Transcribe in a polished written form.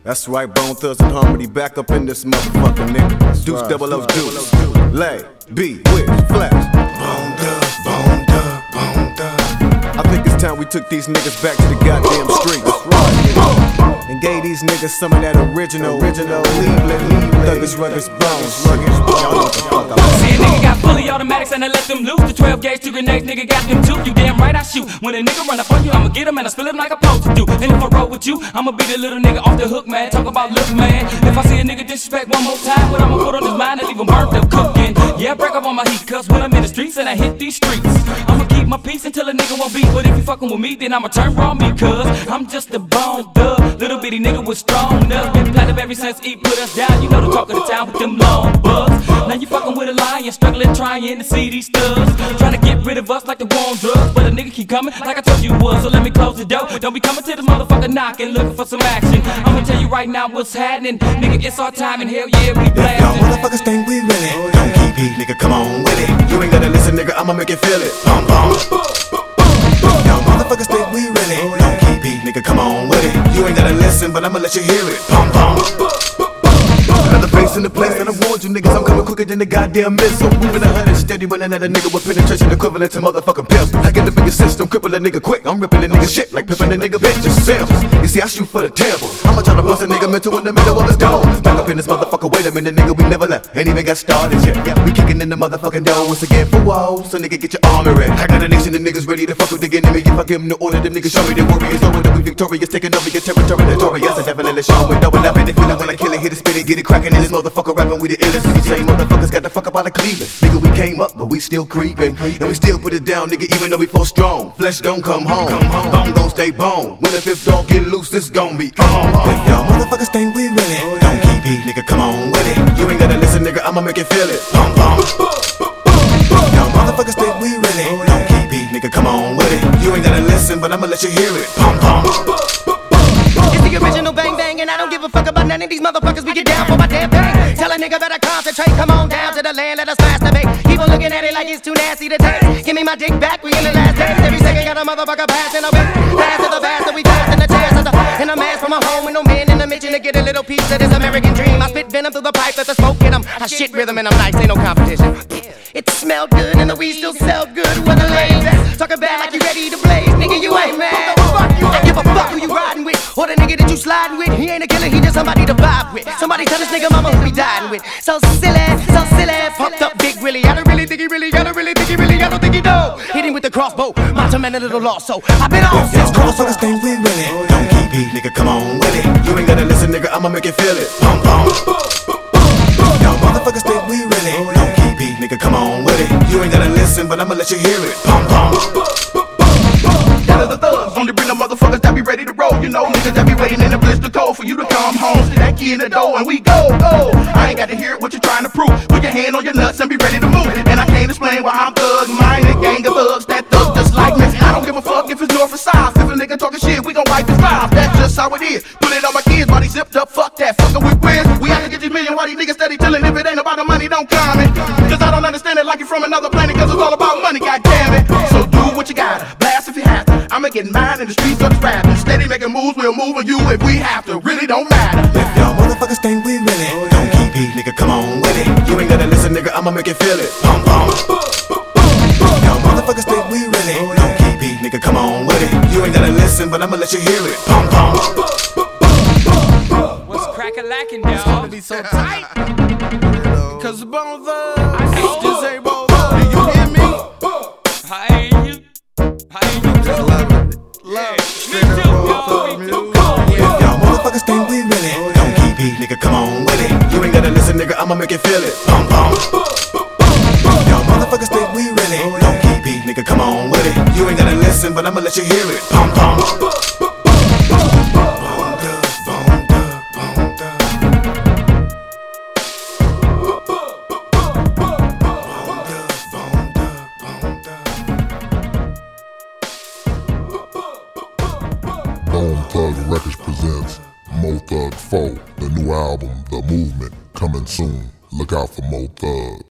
That's right, Bone Thugs and Harmony back up in this motherfucker, nigga. Deuce double O Deuce. Lay, B, Wiz, Flash. Bone Thugs, Bone Thugs, Bone Thugs. I think it's time we took these niggas back to the goddamn streets. And gave these niggas some of that original Cleveland, Thuggish, Ruggers, Bones. See a nigga got fully automatics and I let them loose. The 12 gauge, 2 grenades, nigga got them too. You damn right I shoot. When a nigga run up on you, I'ma get him and I spill him like I'm supposed to do. And if I roll with you, I'ma be the little nigga off the hook, man. Talk about look, man. If I see a nigga disrespect one more time, what I'ma put on his mind and leave him burnt up cooking. Yeah, I break up on my heat, cause when I'm in the streets and I hit these streets, I'ma keep my peace until a nigga won't beat. But if you fucking with me, then I'ma turn raw me, cause I'm just a bone thug. Little bitty nigga with strong nuts. Been platinum ever since E put us down. You know the talk of the town with them long bucks. Now you fucking with a lion, struggling, trying to see these thugs. Trying to get rid of us like the war on drugs. But a nigga keep coming like I told you was. So let me close the door. Don't be coming to the motherfucker knocking, looking for some action. I'ma tell you right now what's happening. Nigga, it's our time and hell yeah, we blasting. Y'all motherfuckers think we really don't keep heat, nigga, come on with it. You ain't gotta listen, nigga, I'ma make you feel it. Bum, bum. Y'all motherfuckers think we really don't keep heat, nigga, come on with it. You ain't gotta listen, but I'ma let you hear it. Bum, bum. Another face in the place, and I warned you niggas, I'm coming quicker than the goddamn missile. Moving 100 steady, running at a nigga with penetration equivalent to motherfucking pills. I get the biggest system, cripple a nigga quick. I'm ripping a nigga shit like pimping a nigga bitch. Just sales. You see, I shoot for the table. I'ma try to bust a nigga mental in the middle of his dome. Back up in this motherfucker, wait a minute, nigga, we never left. Ain't even got started yet. We kicking in the motherfucking door once again for whoa. So nigga, get your armor ready. I got a nation of niggas ready to fuck with the enemy. If I give them the order, them niggas show me the warriors. Knowing that we victorious, taking over your territory, notorious. I definitely show with double up. And they feeling when I kill it, hit it, spit it, get it cracking in this motherfucker. Rapping we the illest. These same motherfuckers got the fuck up out of Cleveland. Nigga, we came up, but we still creeping. And we still put it down, nigga, even though we full strong. Flesh don't come home. Bone gon' stay bone. When the fifth dog get loose, this gon' be on. If y'all motherfuckers think we really don't keep heat, nigga, come on with it. You ain't gotta listen, nigga, I'ma make you feel it. Bum, bum. Y'all motherfuckers think we really don't keep heat, nigga, come on with it. You ain't gotta listen, but I'ma let you hear it. Bum, bum. It's the original bang bang, and I don't give a fuck about none of these motherfuckers. We get down for my damn thing. Tell a nigga better concentrate. Come on down to the land, let us masturbate. Keep on looking at it like it's too nasty to taste. Give me my dick back, we in the last days. Every second got a motherfucker passing away. Faster the faster we fast in the chance of the in a mask from a home with no man in the mission to get a little piece of this American dream. I spit venom through the pipe, let the smoke in them. I shit rhythm and I'm nice, ain't no competition. It smelled good and the weed still sell good. What the lame at? Talking bad like you ready to blaze. Nigga, you ain't mad. I give a fuck who you riding with, or the nigga that you sliding with. He ain't a killer, he just somebody to vibe with. Somebody tell this nigga mama who he dying with. So silly, pumped up big Willie. I don't really think he really, I don't really think he really, I don't think he know. Hit him with the crossbow, my man a little lost, so I've been on since motherfuckers think we really don't keep heat, nigga, come on with it. You ain't gotta listen, nigga, I'ma make you feel it. Bum, bum. Y'all motherfuckers think we really don't keep heat, nigga, come on with it. You ain't gotta listen, but I'ma let you hear it. Bum, bum. Y'all are the thugs, only bring the motherfuckers that be ready to roll. You know, niggas that be waiting in the blister cold for you to come home. See that key in the door and we go. I ain't got to hear what you're trying to prove. Put your hand on your nuts and be ready to move. And I can't explain why I'm thug. Mine a gang of thugs that thug just like me. I don't give a fuck if it's north or south. If a nigga talking shit, we gon' wipe his mouth. That's just how it is. Put it on my kids, body zipped up. Fuck that, fuckin' with Wiz. We have to get these million. Why these niggas steady chillin'? If it ain't about the money, don't come in. Cause I don't understand it like you're from another planet. Cause it's all about money, goddammit. So do what you gotta, blast if you have to. I'ma get mine in the streets of this rapping. Steady making moves, we'll move on you if we have to. Really don't matter. If y'all motherfuckers think we really don't keep heat, nigga, come on with it. You ain't gotta listen, nigga, I'ma make you feel it. Bum, bum. Y'all motherfuckers think we really don't keep heat, nigga, come on with it. You ain't gotta listen, but I'ma let you hear it. Bum, bum. What's crack-a-lackin', dawg? It's gonna be so tight. Cause the Bone Thugs just ain't Bone Thugs. Do you hear me? I hear you. I hear you. Just love it. Love it. Me too, dawg. Me too. If y'all motherfuckers think we really don't keep heat, nigga, come on with it. You ain't gotta listen, nigga, I'ma make you feel it. Bum, bum. Y'all motherfuckers think we really don't keep heat, nigga, come on with it. You ain't gotta listen, but I'ma let you hear it. Bum, bum. Bone Thugs Records presents Mo Thug 4, the new album, The Movement, coming soon. Look out for Mo Thug.